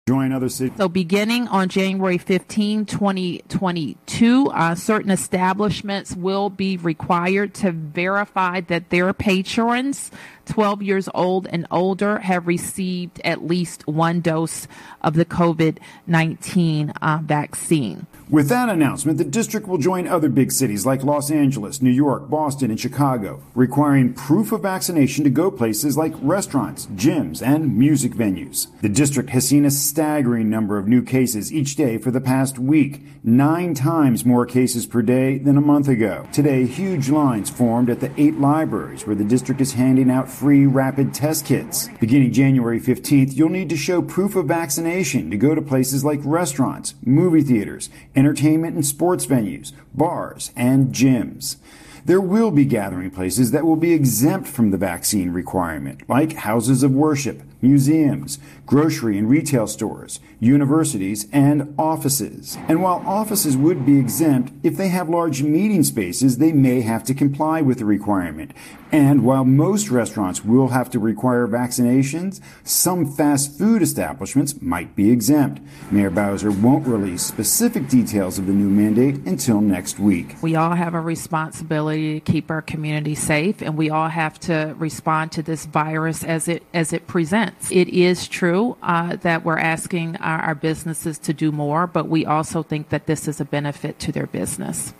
Join other cities. So beginning on January 15, 2022, certain establishments will be required to verify that their patrons 12 years old and older have received at least one dose of the COVID-19 vaccine. With that announcement, the district will join other big cities like Los Angeles, New York, Boston, and Chicago, requiring proof of vaccination to go places like restaurants, gyms, and music venues. The district has seen a staggering number of new cases each day for the past week, 9 times more cases per day than a month ago. Today, huge lines formed at the 8 libraries where the district is handing out free rapid test kits. Beginning January 15th, you'll need to show proof of vaccination to go to places like restaurants, movie theaters, entertainment and sports venues, bars, and gyms. There will be gathering places that will be exempt from the vaccine requirement, like houses of worship, museums, grocery and retail stores, universities, and offices. And while offices would be exempt, if they have large meeting spaces, they may have to comply with the requirement. And while most restaurants will have to require vaccinations, some fast food establishments might be exempt. Mayor Bowser won't release specific details of the new mandate until next week. We all have a responsibility to keep our community safe, and we all have to respond to this virus as it presents. It is true that we're asking our businesses to do more, but we also think that this is a benefit to their business.